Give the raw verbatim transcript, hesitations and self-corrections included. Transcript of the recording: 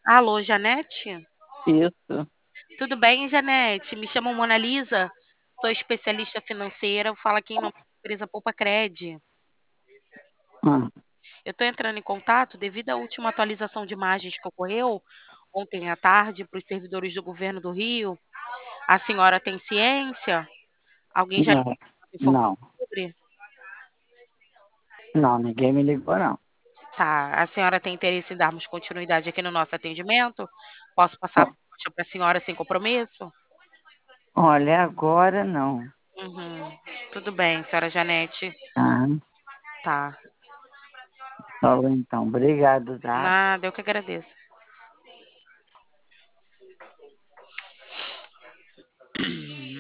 Alô, Janete? Isso. Tudo bem, Janete? Me chamo Mona Lisa, sou especialista financeira, falo aqui em nome da empresa Poupa Cred. Hum, Eu estou entrando em contato devido à última atualização de imagens que ocorreu ontem à tarde para os servidores do governo do Rio. A senhora tem ciência? Alguém já lhe não, informou não, sobre? não, ninguém me ligou, não. Tá. A senhora tem interesse em darmos continuidade aqui no nosso atendimento? Posso passar Ó, para a senhora sem compromisso? olha, agora não. Uhum. Tudo bem, senhora Janete. Ah, Tá. falou então. Obrigado, tá? Nada, eu que agradeço.